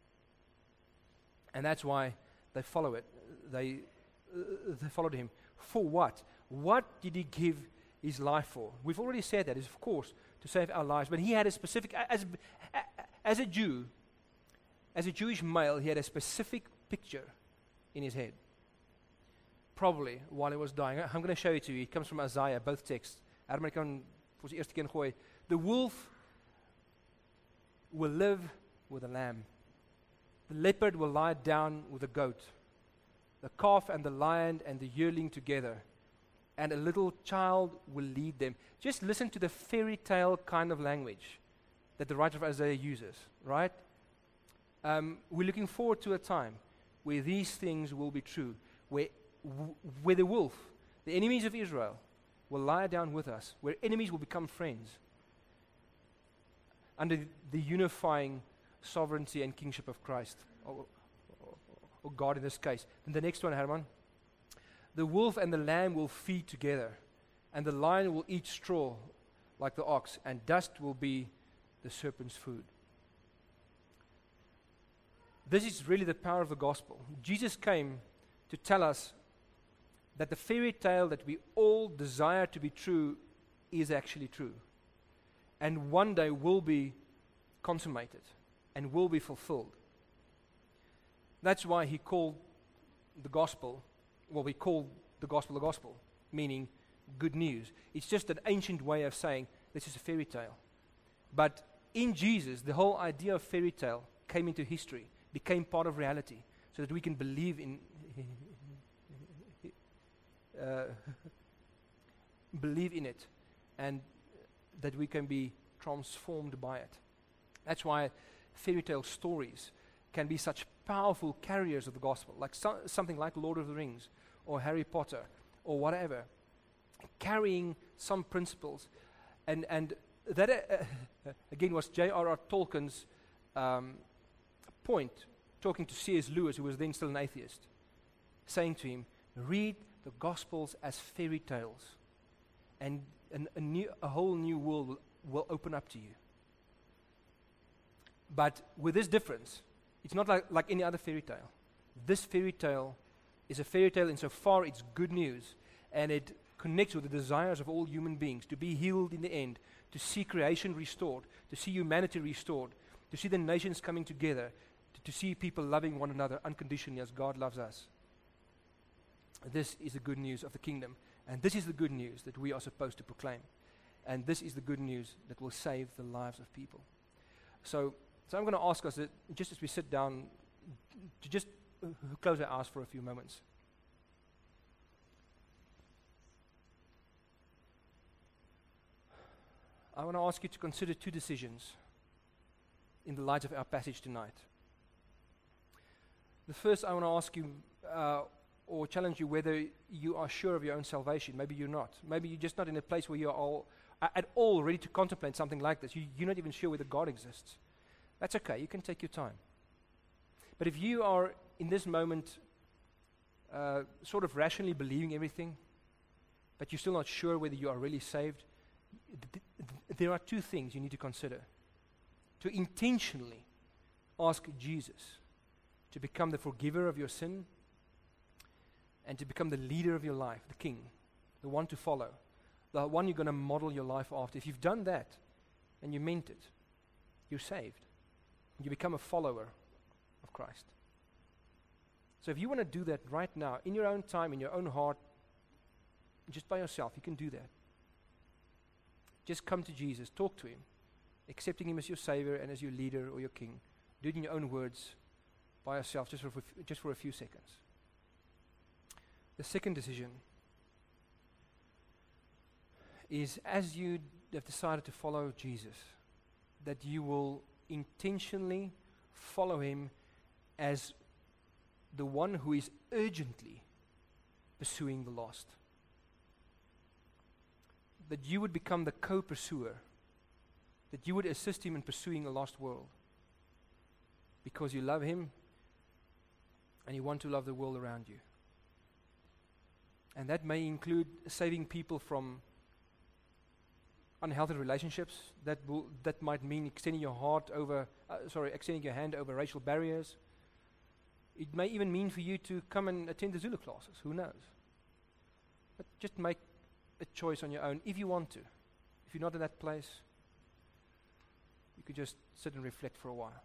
And that's why they follow it. They followed him. For what? What did he give his life for? We've already said that is, of course, to save our lives. But he had a specific, as a Jew, as a Jewish male, he had a specific picture in his head. Probably while he was dying. I'm going to show it to you. It comes from Isaiah, both texts. Adam kan vir ons eerste keer gooi. The wolf will live with a lamb. The leopard will lie down with a goat. The calf and the lion and the yearling together. And a little child will lead them. Just listen to the fairy tale kind of language that the writer of Isaiah uses, right? We're looking forward to a time where these things will be true, where the wolf, the enemies of Israel, will lie down with us, where enemies will become friends under the unifying sovereignty and kingship of Christ, or God in this case. And the next one, Herman. The wolf and the lamb will feed together, and the lion will eat straw like the ox, and dust will be the serpent's food. This is really the power of the gospel. Jesus came to tell us that the fairy tale that we all desire to be true is actually true, and one day will be consummated and will be fulfilled. That's why he called the gospel, we call the gospel, meaning good news. It's just an ancient way of saying this is a fairy tale. But in Jesus, the whole idea of fairy tale came into history, became part of reality, so that we can believe in it, and that we can be transformed by it. That's why fairy tale stories can be such powerful carriers of the gospel, like something like Lord of the Rings or Harry Potter or whatever, carrying some principles. And that, again, was J.R.R. Tolkien's point, talking to C.S. Lewis, who was then still an atheist, saying to him, read the Gospels as fairy tales, and a whole new world will open up to you. But with this difference, it's not like any other fairy tale. This fairy tale is a fairy tale insofar it's good news, and it connects with the desires of all human beings to be healed in the end, to see creation restored, to see humanity restored, to see the nations coming together, to see people loving one another unconditionally as God loves us. This is the good news of the kingdom, and this is the good news that we are supposed to proclaim, and this is the good news that will save the lives of people. So I'm going to ask us, that just as we sit down, to just close our eyes for a few moments. I want to ask you to consider two decisions in the light of our passage tonight. The first, I want to ask you, or challenge you, whether you are sure of your own salvation. Maybe you're not. Maybe you're just not in a place where you're at all ready to contemplate something like this. You're not even sure whether God exists. That's okay. You can take your time. But if you are in this moment sort of rationally believing everything, but you're still not sure whether you are really saved, there are two things you need to consider. To intentionally ask Jesus to become the forgiver of your sin, and to become the leader of your life, the king, the one to follow, the one you're going to model your life after. If you've done that and you meant it, you're saved. You become a follower of Christ. So if you want to do that right now, in your own time, in your own heart, just by yourself, you can do that. Just come to Jesus, talk to him, accepting him as your Savior and as your leader or your king. Do it in your own words, by yourself, just for a few seconds. The second decision is, as you have decided to follow Jesus, that you will intentionally follow him as the one who is urgently pursuing the lost. That you would become the co-pursuer, that you would assist him in pursuing a lost world because you love him and you want to love the world around you. And that may include saving people from unhealthy relationships. That might mean extending your hand over racial barriers. It may even mean for you to come and attend the Zulu classes. Who knows? But just make a choice on your own if you want to. If you're not in that place, you could just sit and reflect for a while.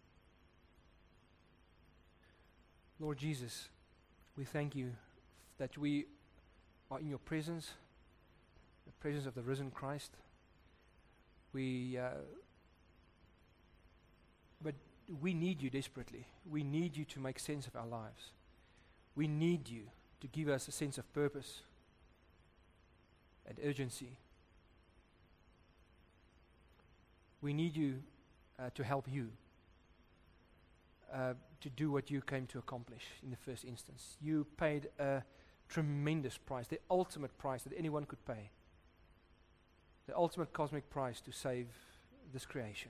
Lord Jesus, we thank you that we are in your presence, the presence of the risen Christ. But we need you desperately. We need you to make sense of our lives. We need you to give us a sense of purpose and urgency. We need you to help you to do what you came to accomplish in the first instance. You paid a tremendous price, the ultimate price that anyone could pay, the ultimate cosmic price to save this creation.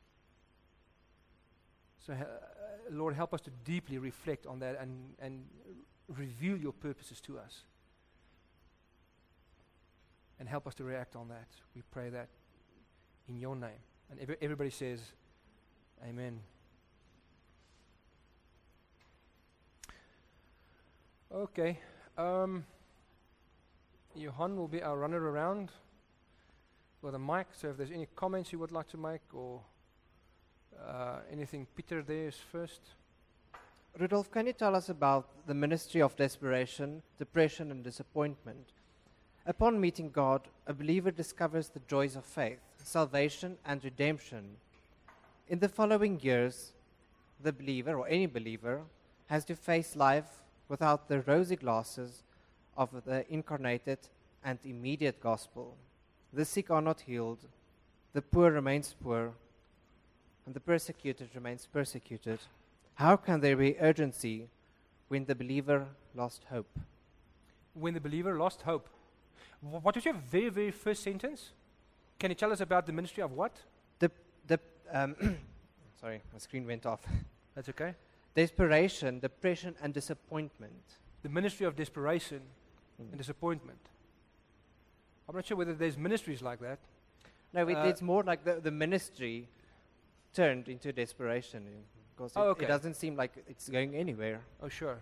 So, Lord, help us to deeply reflect on that and reveal your purposes to us. And help us to react on that. We pray that in your name. And everybody says, Amen. Okay. Johan will be our runner around with a mic. So if there's any comments you would like to make or anything, Peter there is first. Rudolf, can you tell us about the ministry of desperation, depression, and disappointment? Upon meeting God, a believer discovers the joys of faith, salvation, and redemption. In the following years, the believer, or any believer, has to face life without the rosy glasses of the incarnated and immediate gospel. The sick are not healed, the poor remains poor, and the persecuted remains persecuted. How can there be urgency when the believer lost hope? When the believer lost hope. What was your very, very first sentence? Can you tell us about the ministry of what? Sorry, my screen went off. That's okay. Desperation, depression, and disappointment. The ministry of desperation and disappointment. I'm not sure whether there's ministries like that. No, it's more like the ministry turned into desperation. Because it doesn't seem like it's going anywhere. Oh, sure.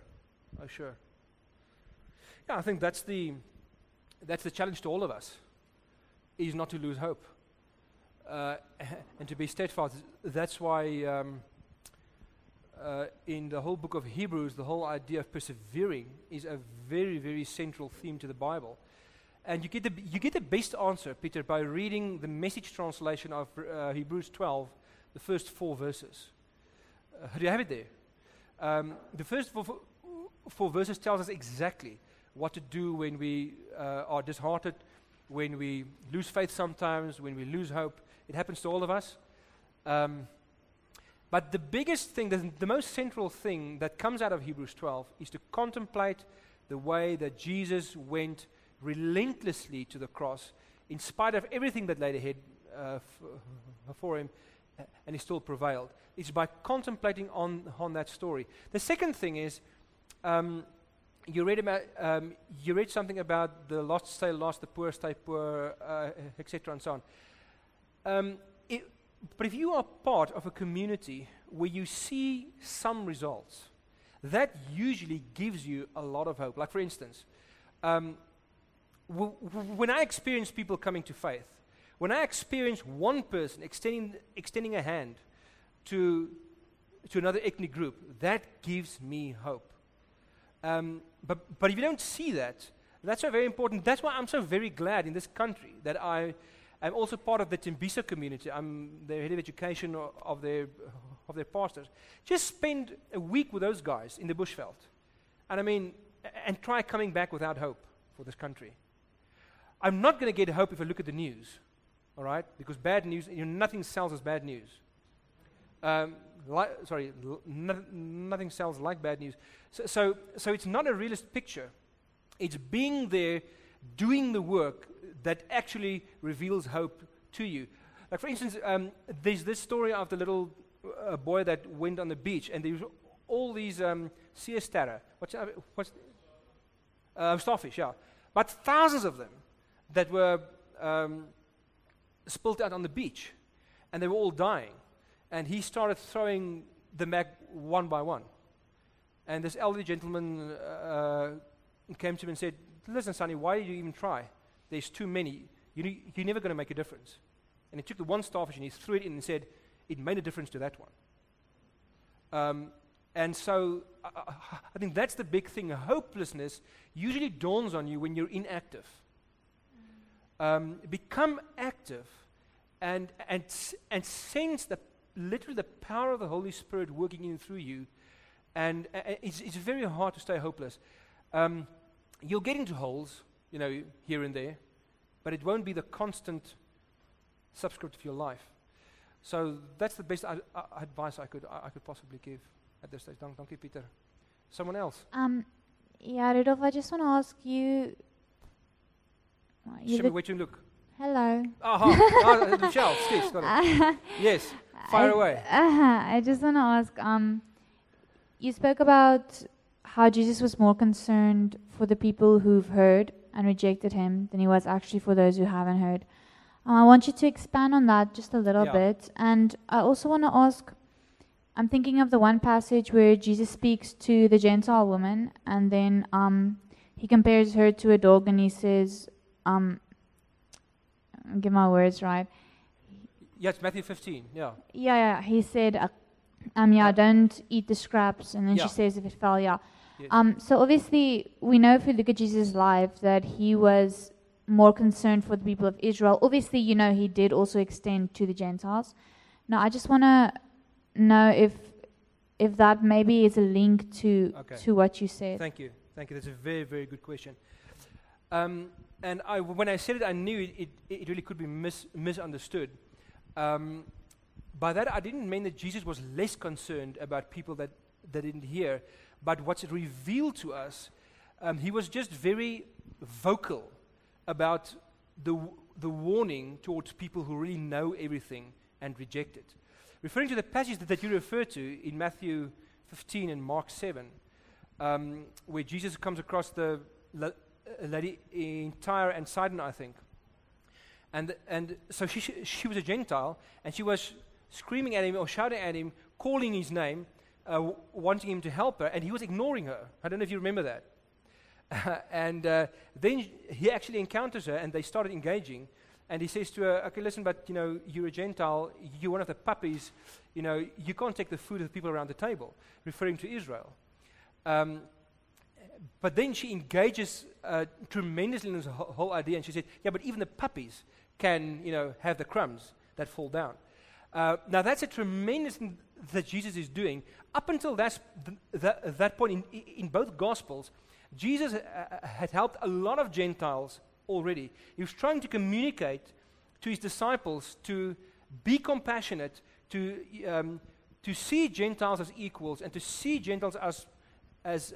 Yeah, I think that's the challenge to all of us, is not to lose hope. And to be steadfast. That's why in the whole book of Hebrews, the whole idea of persevering is a very, very central theme to the Bible. And you get the best answer, Peter, by reading the Message translation of Hebrews 12, the first 4 verses. Do you have it there? The first four verses tells us exactly what to do when we are disheartened, when we lose faith sometimes, when we lose hope. It happens to all of us. But the biggest thing, the most central thing that comes out of Hebrews 12 is to contemplate the way that Jesus went relentlessly to the cross in spite of everything that laid ahead for him, and he still prevailed. It's by contemplating on that story. The second thing is, you read something about the lost stay lost, the poor stay poor, etc. and so on. But if you are part of a community where you see some results, that usually gives you a lot of hope. Like for instance, when I experience people coming to faith, when I experience one person extending a hand to another ethnic group, that gives me hope. But if you don't see that, that's so very important. That's why I'm so very glad in this country that I'm also part of the Tembisa community. I'm the head of education of their pastors. Just spend a week with those guys in the Bushveld, and try coming back without hope for this country. I'm not going to get hope if I look at the news. all right? Because bad news, nothing sells as bad news. Nothing sells like bad news. So it's not a realist picture. It's being there, doing the work that actually reveals hope to you. Like for instance, there's this story of the little boy that went on the beach, and there was all these sea starter. Starfish, yeah. But thousands of them that were spilled out on the beach, and they were all dying. And he started throwing them back one by one. And this elderly gentleman came to him and said, "Listen, Sonny, why did you even try? There's too many. You're never going to make a difference." And he took the one starfish and he threw it in and said, "It made a difference to that one." And so I think that's the big thing. Hopelessness usually dawns on you when you're inactive. Become active and sense literally the power of the Holy Spirit working in and through you. And it's very hard to stay hopeless. You'll get into holes, here and there, but it won't be the constant subscript of your life. So that's the best advice I could possibly give at this stage. Thank you, Peter. Someone else? Yeah, Rudolf, I just want to ask you. Should we wait to look? Hello. Michelle, Steve, got it. Yes, fire away. I just want to ask. You spoke about how Jesus was more concerned for the people who've heard and rejected him than he was actually for those who haven't heard. I want you to expand on that just a little bit. And I also want to ask, I'm thinking of the one passage where Jesus speaks to the Gentile woman, and then he compares her to a dog, and he says, get my words right. Yes, Matthew 15, yeah. Yeah, he said, don't eat the scraps, and then she says if it fell, Yes. So obviously, we know if we look at Jesus' life that he was more concerned for the people of Israel. Obviously, he did also extend to the Gentiles. Now, I just want to know if that maybe is a link to what you said. Thank you. That's a very, very good question. And when I said it, I knew it really could be misunderstood. By that, I didn't mean that Jesus was less concerned about people that didn't hear, but what's revealed to us, he was just very vocal about the warning towards people who really know everything and reject it. Referring to the passage that you refer to in Matthew 15 and Mark 7, where Jesus comes across the lady in Tyre and Sidon, I think. And so she was a Gentile, and she was screaming at him or shouting at him, calling his name, wanting him to help her, and he was ignoring her. I don't know if you remember that. And then he actually encounters her, and they started engaging. And he says to her, "Okay, listen, but you're a Gentile. You're one of the puppies. You can't take the food of the people around the table," referring to Israel. But then she engages tremendously in this whole idea, and she said, "Yeah, but even the puppies can, have the crumbs that fall down." Now that's a tremendous thing that Jesus is doing. Up until that point in both Gospels, Jesus had helped a lot of Gentiles already. He was trying to communicate to his disciples to be compassionate, to see Gentiles as equals, and to see Gentiles as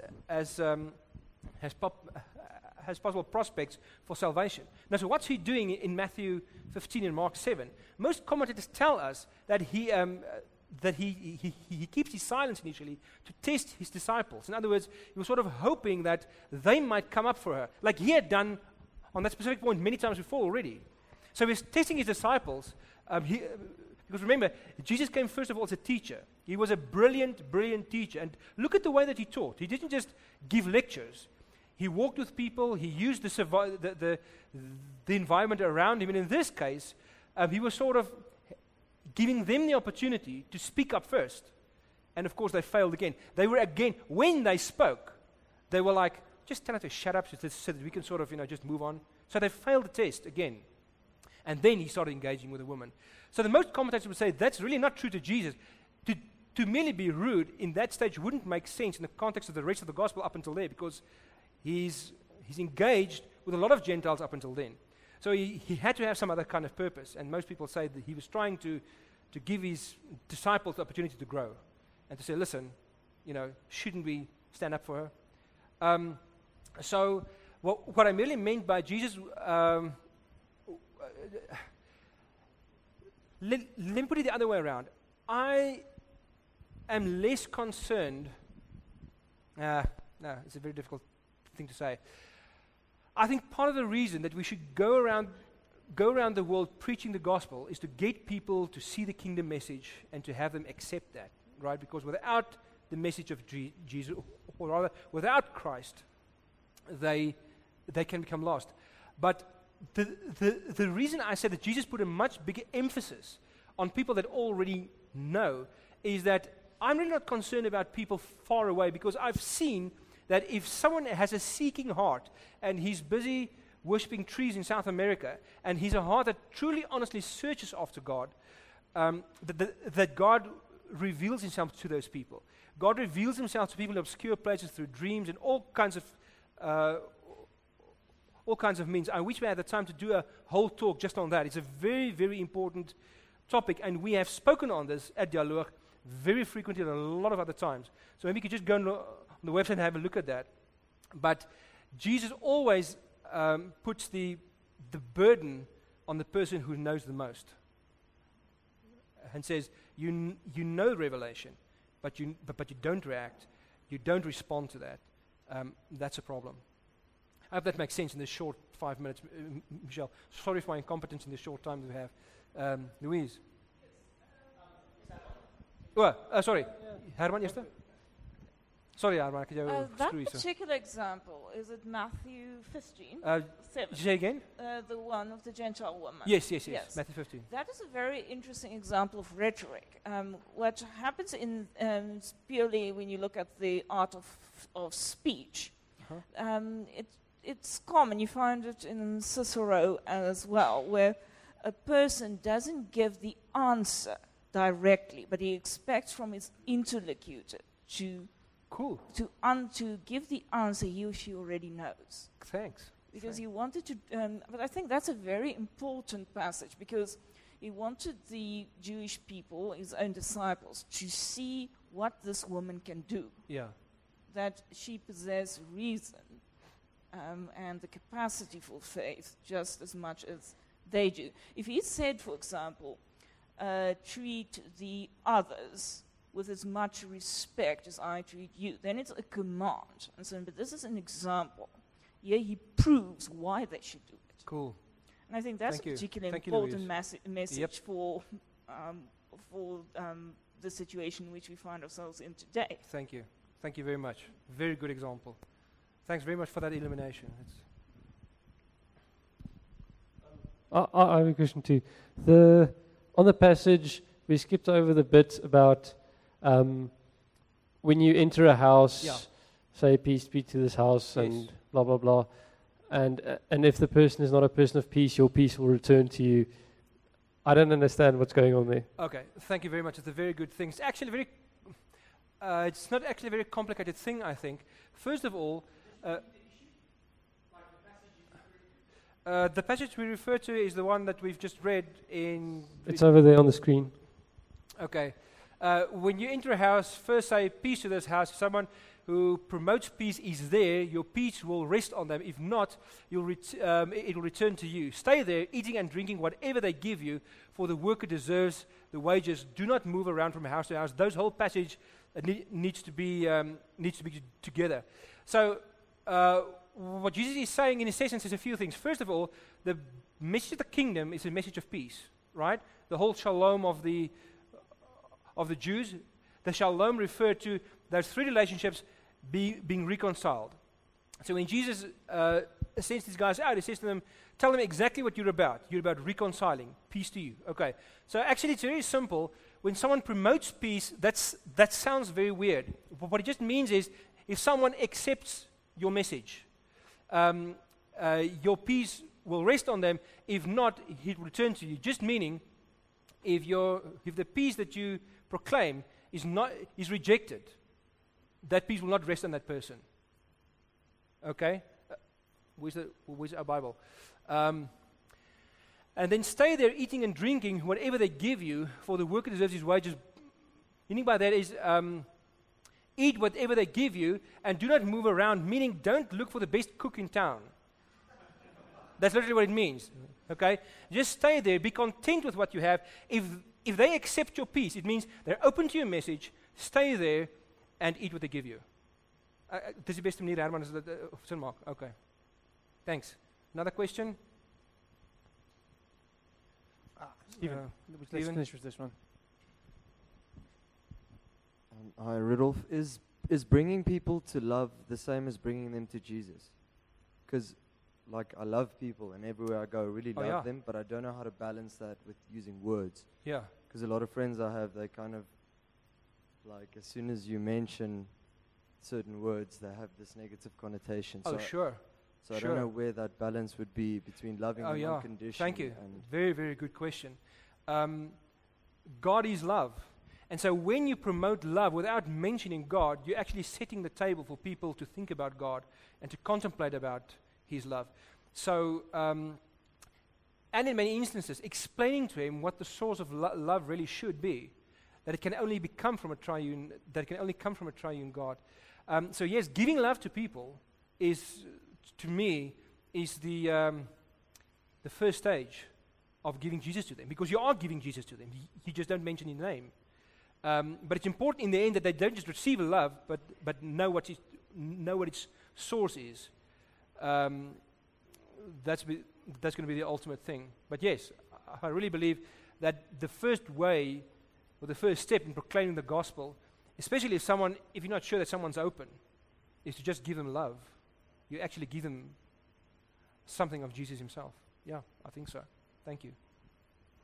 possible prospects for salvation. Now, so what's he doing in Matthew 15 and Mark 7? Most commentators tell us that he keeps his silence initially to test his disciples. In other words, he was sort of hoping that they might come up for her, like he had done on that specific point many times before already. So he was testing his disciples. Because remember, Jesus came first of all as a teacher. He was a brilliant, brilliant teacher. And look at the way that he taught. He didn't just give lectures. He walked with people. He used the environment around him. And in this case, he was sort of giving them the opportunity to speak up first. And of course, they failed again. They were again, when they spoke, they were like, "Just tell us to shut up so that we can sort of, just move on." So they failed the test again. And then he started engaging with a woman. So the most commentators would say that's really not true to Jesus. To merely be rude in that stage wouldn't make sense in the context of the rest of the gospel up until there, because he's engaged with a lot of Gentiles up until then. So he had to have some other kind of purpose. And most people say that he was trying to give his disciples the opportunity to grow and to say, listen, shouldn't we stand up for her? So what I really meant by Jesus, let me put it the other way around. I am less concerned. No, it's a very difficult thing to say. I think part of the reason that we should go around the world preaching the gospel is to get people to see the kingdom message and to have them accept that, right? Because without the message of Jesus, or rather, without Christ, they can become lost. But the reason I said that Jesus put a much bigger emphasis on people that already know is that I'm really not concerned about people far away, because I've seen that if someone has a seeking heart and he's busy worshipping trees in South America and he's a heart that truly, honestly searches after God, that God reveals himself to those people. God reveals himself to people in obscure places through dreams and all kinds of means. I wish we had the time to do a whole talk just on that. It's a very, very important topic, and we have spoken on this at Dialogue very frequently and a lot of other times. So maybe you could just go on the website and have a look at that. But Jesus always puts the burden on the person who knows the most, and says, you know revelation, but you don't react, you don't respond to that. That's a problem. I hope that makes sense in this short 5 minutes. Michelle, sorry for my incompetence in the short time that we have. Louise? Sorry. Herman, eerste? Sorry, Herman, ek het jou That gescrew hier, so. particular example, is it Matthew 15? Did 7? you say again? The one of the Gentile woman. Yes. Matthew 15. That is a very interesting example of rhetoric. What happens in purely when you look at the art of speech, it's common. You find it in Cicero as well, where a person doesn't give the answer directly, but he expects from his interlocutor to give the answer he or she already knows. Thanks. Because he wanted to, but I think that's a very important passage, because he wanted the Jewish people, his own disciples, to see what this woman can do. Yeah. That she possessed reason and the capacity for faith just as much as they do. If he said, for example, treat the others with as much respect as I treat you, then it's a command. And so, but this is an example. Here he proves why they should do it. Cool. And I think that's Thank a you. particularly Thank you, important Louise. message Yep. for the situation in which we find ourselves in today. Thank you. Thank you very much. Very good example. Thanks very much for that illumination. I have a question too. On the passage, we skipped over the bit about when you enter a house, say, peace be to this house, and blah, blah, blah. And if the person is not a person of peace, your peace will return to you. I don't understand what's going on there. Okay, thank you very much. It's a very good thing. It's actually it's not actually a very complicated thing, I think. First of all, the passage we refer to is the one that we've just read in... It's over there on the screen. Okay. When you enter a house, first say peace to this house. If someone who promotes peace is there, your peace will rest on them. If not, it will return to you. Stay there, eating and drinking whatever they give you, for the worker deserves the wages. Do not move around from house to house. Those whole passage needs to be together. So what Jesus is saying in his essence is a few things. First of all, the message of the kingdom is a message of peace, right? The whole shalom of the Jews, the shalom referred to those three relationships being reconciled. So when Jesus sends these guys out, he says to them, tell them exactly what you're about. You're about reconciling. Peace to you. Okay. So actually it's very simple. When someone promotes peace, that sounds very weird. What it just means is, if someone accepts your message, your peace will rest on them. If not, it will return to you. Just meaning, if the peace that you proclaim is rejected, that peace will not rest on that person. Okay? Where's our Bible? and then stay there eating and drinking whatever they give you, for the worker deserves his wages. Meaning by that is, eat whatever they give you and do not move around, meaning don't look for the best cook in town. That's literally what it means. Okay? Just stay there, be content with what you have. If they accept your peace, it means they're open to your message, stay there and eat what they give you. Dis die beste manier, Herman, is dit sin maak. Okay. Thanks. Another question? Stephen, let's Stephen? finish with this one. Hi, Rudolph. Is bringing people to love the same as bringing them to Jesus? Because, like, I love people, and everywhere I go, I really love them, but I don't know how to balance that with using words. Yeah. Because a lot of friends I have, they kind of, like, as soon as you mention certain words, they have this negative connotation. Oh, sure. So I don't know where that balance would be between loving them unconditionally. Thank you. And Very, very good question. God is love. And so when you promote love without mentioning God, you're actually setting the table for people to think about God and to contemplate about His love. So, and in many instances, explaining to him what the source of love really should be, that it can only come from a triune God. So yes, giving love to people is, to me, is the first stage of giving Jesus to them, because you are giving Jesus to them. You just don't mention His name. But it's important in the end that they don't just receive a love, but know what its source is. That's going to be the ultimate thing. But yes, I really believe that the first way, or the first step in proclaiming the gospel, especially if you're not sure that someone's open, is to just give them love. You actually give them something of Jesus Himself. Yeah, I think so. Thank you.